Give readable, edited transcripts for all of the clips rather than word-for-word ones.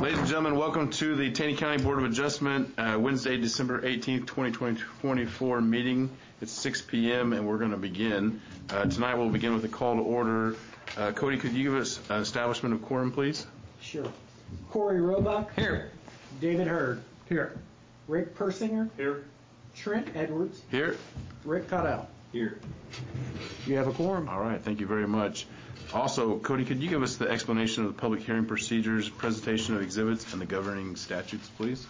Ladies and gentlemen, welcome to the Taney County Board of Adjustment, Wednesday, December 18th, 2024 meeting. It's 6 p.m. and we're going to begin. Tonight we'll begin with a call to order. Cody, could you give us an establishment of quorum, please? Sure. Corey Roebuck. Here. David Hurd. Here. Rick Persinger. Here. Trent Edwards. Here. Rick Cottrell. Here. You have a quorum. All right, thank you very much. Also, Cody, could you give us the explanation of the public hearing procedures, presentation of exhibits, and the governing statutes, please?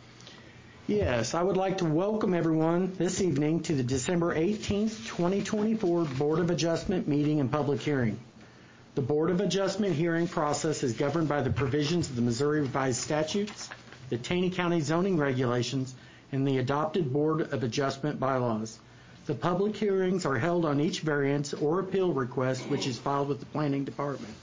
Yes, I would like to welcome everyone this evening to the December 18th, 2024 Board of Adjustment meeting and public hearing. The Board of Adjustment hearing process is governed by the provisions of the Missouri Revised Statutes, the Taney County zoning regulations, and the adopted Board of Adjustment bylaws. The public hearings are held on each variance or appeal request which is filed with the Planning Department.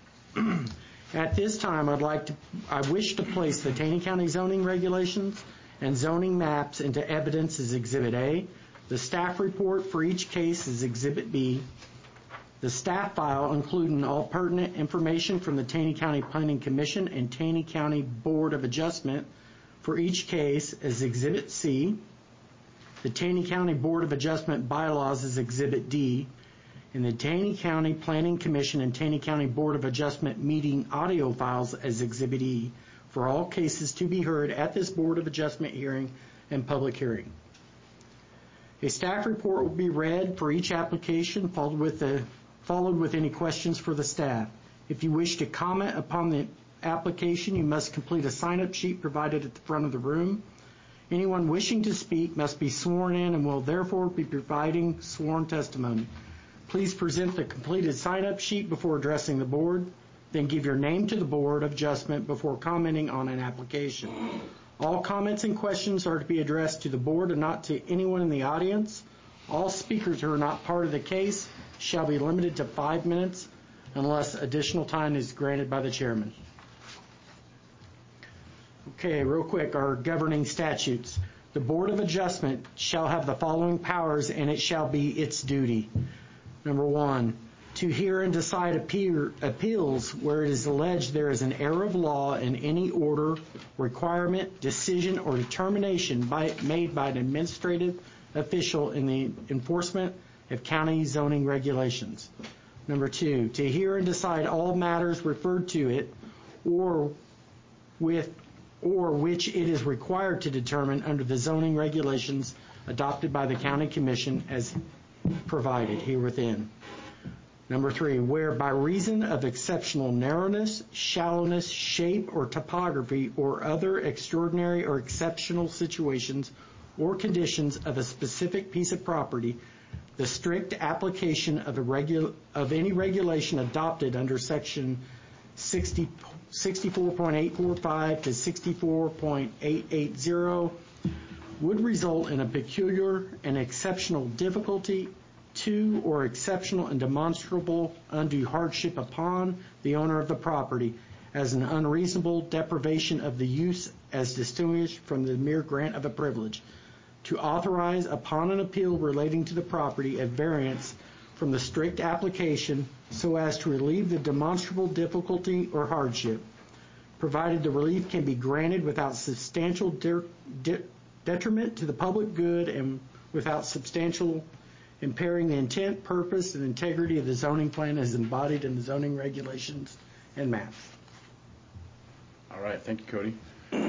At this time, I wish to place the Taney County zoning regulations and zoning maps into evidence as Exhibit A. The staff report for each case is Exhibit B. The staff file, including all pertinent information from the Taney County Planning Commission and Taney County Board of Adjustment for each case, is Exhibit C. The Taney County Board of Adjustment bylaws is Exhibit D, and the Taney County Planning Commission and Taney County Board of Adjustment meeting audio files as Exhibit E for all cases to be heard at this Board of Adjustment hearing and public hearing. A staff report will be read for each application, followed with any questions for the staff. If you wish to comment upon the application, you must complete a sign-up sheet provided at the front of the room. Anyone wishing to speak must be sworn in and will therefore be providing sworn testimony. Please present the completed sign-up sheet before addressing the board, then give your name to the Board of Adjustment before commenting on an application. All comments and questions are to be addressed to the board and not to anyone in the audience. All speakers who are not part of the case shall be limited to 5 minutes unless additional time is granted by the chairman. Okay, real quick, our governing statutes. The Board of Adjustment shall have the following powers, and it shall be its duty. Number 1, to hear and decide appeals where it is alleged there is an error of law in any order, requirement, decision, or determination made by an administrative official in the enforcement of county zoning regulations. Number 2, to hear and decide all matters referred to it or which it is required to determine under the zoning regulations adopted by the County Commission as provided here within. Number 3, where by reason of exceptional narrowness, shallowness, shape, or topography, or other extraordinary or exceptional situations or conditions of a specific piece of property, the strict application of any regulation adopted under Section 64.845 to 64.880 would result in a peculiar and exceptional difficulty to or exceptional and demonstrable undue hardship upon the owner of the property as an unreasonable deprivation of the use as distinguished from the mere grant of a privilege, to authorize upon an appeal relating to the property a variance from the strict application so as to relieve the demonstrable difficulty or hardship, provided the relief can be granted without substantial detriment to the public good and without substantial impairing the intent, purpose, and integrity of the zoning plan as embodied in the zoning regulations and maps. All right, thank you, Cody.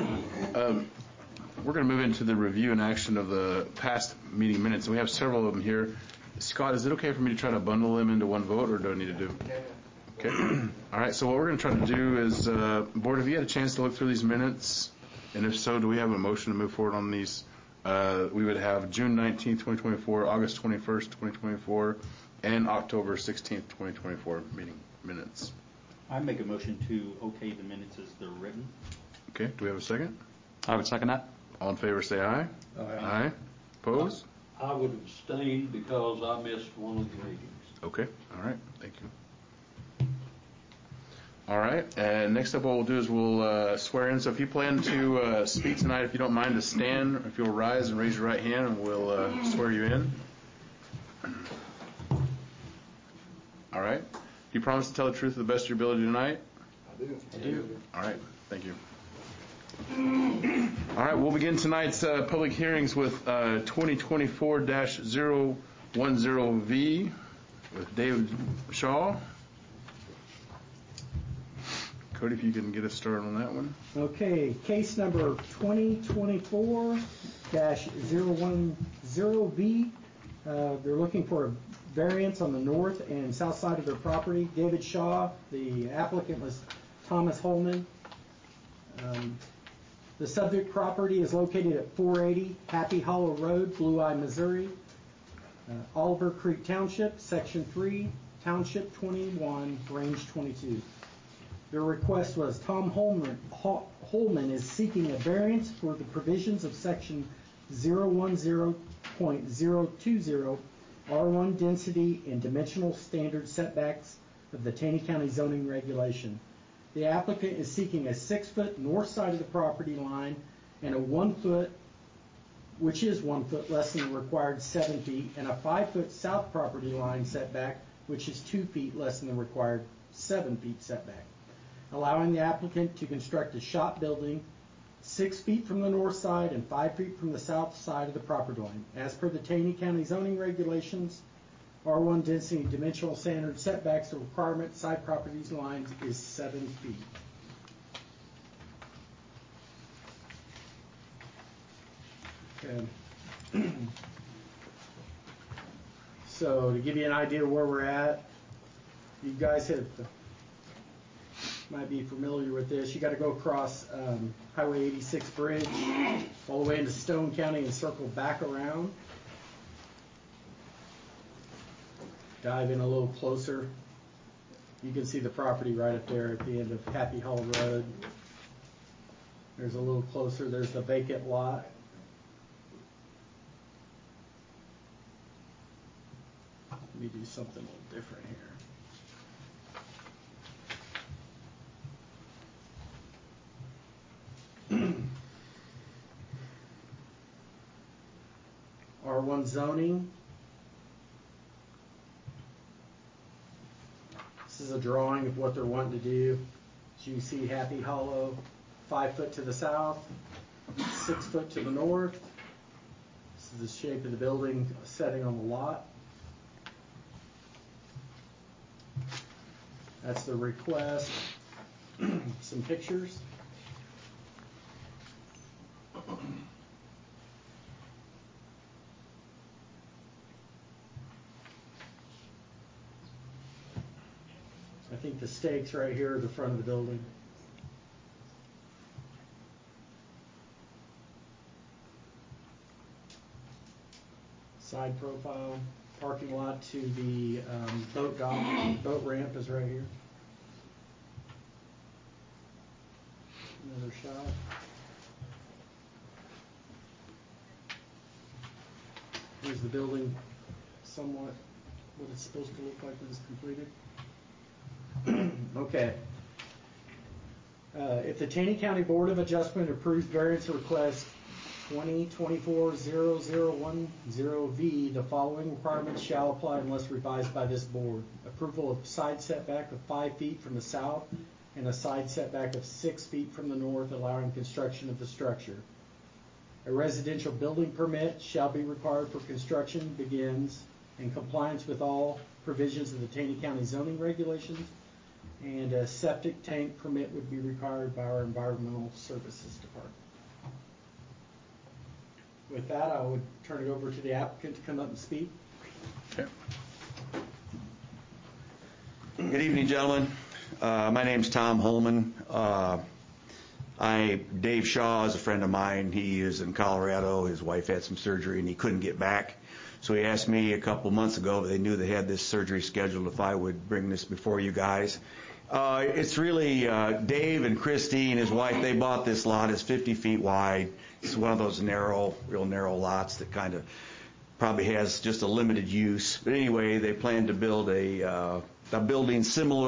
We're going to move into the review and action of the past meeting minutes, and we have several of them here. Scott, is it okay for me to try to bundle them into one vote, or do I need to do? Okay. All right, so what we're going to try to do is, Board, have you had a chance to look through these minutes? And if so, do we have a motion to move forward on these? We would have June 19th, 2024, August 21st, 2024, and October 16th, 2024 meeting minutes. I make a motion to okay the minutes as they're written. Okay, do we have a second? I would second that. All in favor, say aye. Aye. Aye. Opposed? I would abstain because I missed one of the meetings. Okay, all right, thank you. All right, and next up what we'll do is we'll swear in. So if you plan to speak tonight, if you don't mind to stand, if you'll rise and raise your right hand, and we'll swear you in. All right. Do you promise to tell the truth to the best of your ability tonight? I do. All right, thank you. All right, we'll begin tonight's public hearings with 2024-010V with David Shaw. Cody, if you can get us started on that one. Okay, case number 2024-010V. They're looking for a variance on the north and south side of their property. David Shaw, the applicant was Thomas Holman. The subject property is located at 480 Happy Hollow Road, Blue Eye, Missouri. Oliver Creek Township, Section 3, Township 21, Range 22. Their request was Tom Holman is seeking a variance for the provisions of Section 010.020 R1 density and dimensional standard setbacks of the Taney County zoning regulation. The applicant is seeking a 6-foot north side of the property line and a 1 foot, which is 1 foot less than the required 7 feet, and a 5-foot south property line setback, which is 2 feet less than the required 7 feet setback, allowing the applicant to construct a shop building 6 feet from the north side and 5 feet from the south side of the property line. As per the Taney County zoning regulations, R1 density dimensional standard setbacks, the requirement side properties lines is 7 feet. Okay. So to give you an idea of where we're at, you guys might be familiar with this. You got to go across Highway 86 bridge all the way into Stone County and circle back around. Dive in a little closer. You can see the property right up there at the end of Happy Hollow Road. There's a little closer. There's the vacant lot. Let me do something a little different here. R1 zoning. This is a drawing of what they're wanting to do. As you can see, Happy Hollow, 5 foot to the south, 6 foot to the north. This is the shape of the building setting on the lot. That's the request. Some pictures. I think the stakes right here are the front of the building. Side profile, parking lot to the boat dock, boat ramp is right here. Another shot. Here's the building, somewhat what it's supposed to look like when it's completed. Okay. If the Taney County Board of Adjustment approves variance request 2024-0010V, the following requirements shall apply unless revised by this board. Approval of side setback of 5 feet from the south and a side setback of 6 feet from the north, allowing construction of the structure. A residential building permit shall be required for construction begins in compliance with all provisions of the Taney County zoning regulations, and a septic tank permit would be required by our Environmental Services Department. With that, I would turn it over to the applicant to come up and speak. Okay. Good evening, gentlemen. My name's Tom Holman. Dave Shaw is a friend of mine. He is in Colorado. His wife had some surgery and he couldn't get back. So he asked me a couple months ago, they knew they had this surgery scheduled, if I would bring this before you guys. It's really Dave and Christine, his wife, they bought this lot. It's 50 feet wide. It's one of those real narrow lots that kind of probably has just a limited use. But anyway, they plan to build a building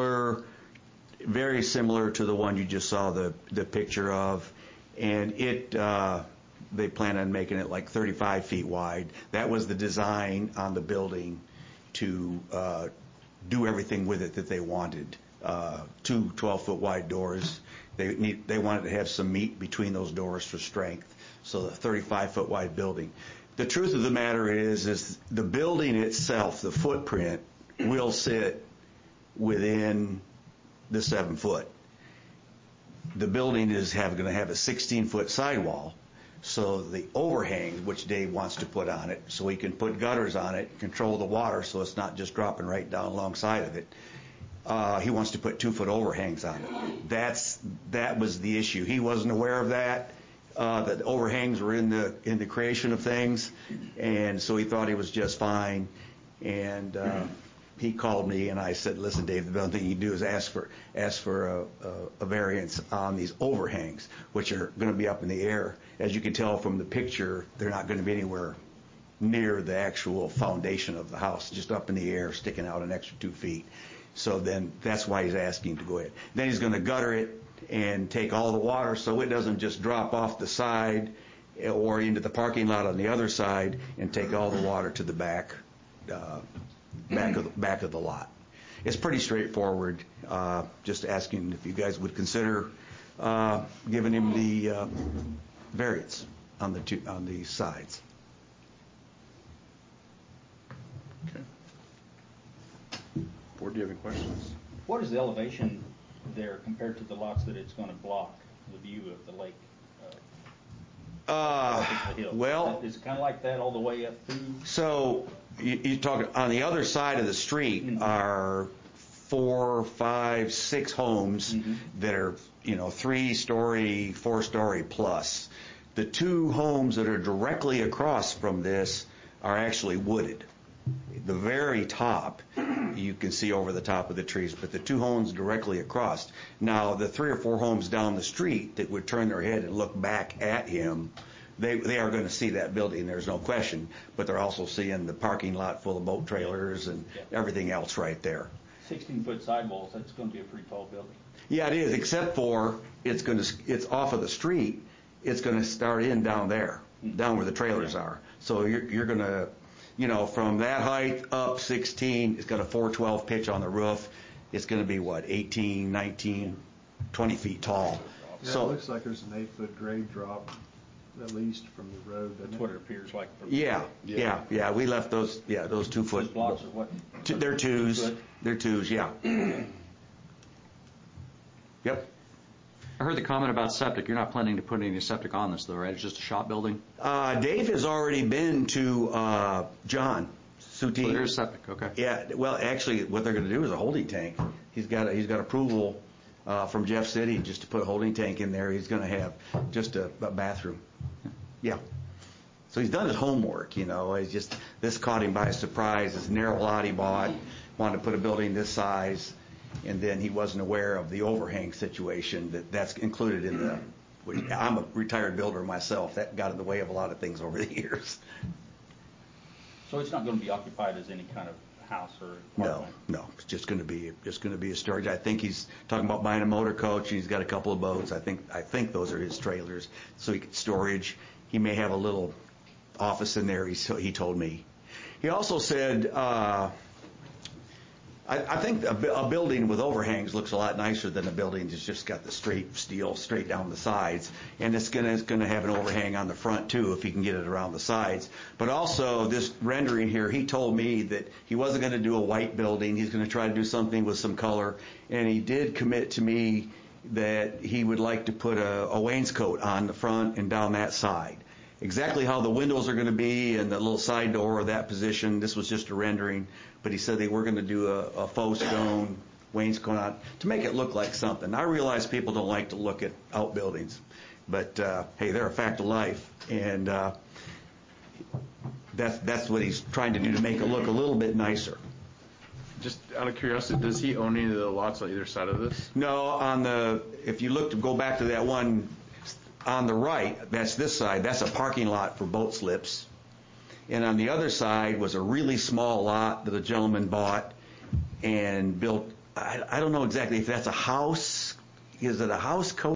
very similar to the one you just saw the picture of. And they plan on making it like 35 feet wide. That was the design on the building to do everything with it that they wanted. 2 12-foot wide doors They wanted to have some meat between those doors for strength, so the 35-foot wide building. The truth of the matter is the building itself, the footprint, will sit within the 7 foot. The building is going to have a 16-foot sidewall, so the overhang, which Dave wants to put on it, so he can put gutters on it, control the water so it's not just dropping right down alongside of it. He wants to put 2-foot overhangs on it. That was the issue. He wasn't aware of that. That overhangs were in the creation of things, and so he thought he was just fine. And he called me, and I said, "Listen, Dave, the only thing you can do is ask for a variance on these overhangs, which are going to be up in the air. As you can tell from the picture, they're not going to be anywhere near the actual foundation of the house, just up in the air, sticking out an extra 2 feet." So then that's why he's asking to go ahead. Then he's going to gutter it and take all the water so it doesn't just drop off the side or into the parking lot on the other side and take all the water to the back of the lot. It's pretty straightforward. Just asking if you guys would consider giving him the variance on the sides. Okay. Board, do you have any questions? What is the elevation there compared to the lots that it's going to block the view of the lake? The hill? Well, is it kind of like that all the way up through? So you talk on the other side of the street are 4, 5, 6 homes that are 3-story, 4-story plus. The 2 homes that are directly across from this are actually wooded. The very top, you can see over the top of the trees, but the 2 homes directly across. Now, the 3 or 4 homes down the street that would turn their head and look back at him, they are going to see that building, there's no question, but they're also seeing the parking lot full of boat trailers and everything else right there. 16-foot sidewalls, that's going to be a pretty tall building. Yeah, it is, except for it's off of the street. It's going to start in down there, down where the trailers are. So you're going to, from that height up 16, it's got a 412 pitch on the roof. It's going to be, 18, 19, 20 feet tall. Yeah, so it looks like there's an 8-foot grade drop, at least from the road. That's what it appears like. Yeah. We left those 2 foot. Those blocks are what? They're 2s. They're 2s, yeah. Yep. I heard the comment about septic. You're not planning to put any septic on this, though, right? It's just a shop building? Dave has already been to John Suti. So there's septic, okay. Yeah, well, actually, what they're going to do is a holding tank. He's got approval from Jeff City just to put a holding tank in there. He's going to have just a bathroom. Yeah. So he's done his homework, It's just, this caught him by surprise. This narrow lot he bought, wanted to put a building this size, and then he wasn't aware of the overhang situation that's included in the. I'm a retired builder myself. That got in the way of a lot of things over the years. So it's not going to be occupied as any kind of house or apartment? No. It's just going to be a storage. I think he's talking about buying a motor coach. He's got a couple of boats. I think those are his trailers. So he could storage. He may have a little office in there. He told me. He also said. I think a building with overhangs looks a lot nicer than a building that's just got the straight steel straight down the sides. And it's going to have an overhang on the front, too, if he can get it around the sides. But also, this rendering here, he told me that he wasn't going to do a white building. He's going to try to do something with some color. And he did commit to me that he would like to put a wainscot on the front and down that side. Exactly how the windows are going to be and the little side door of that position, this was just a rendering, but he said they were going to do a faux stone wainscot on to make it look like something. I realize people don't like to look at outbuildings, but hey, they're a fact of life, and that's what he's trying to do to make it look a little bit nicer. Just out of curiosity, does he own any of the lots on either side of this? No, if you go back to that one on the right, that's this side, that's a parking lot for boat slips. And on the other side was a really small lot that a gentleman bought and built. I don't know exactly if that's a house. Is it a house coach?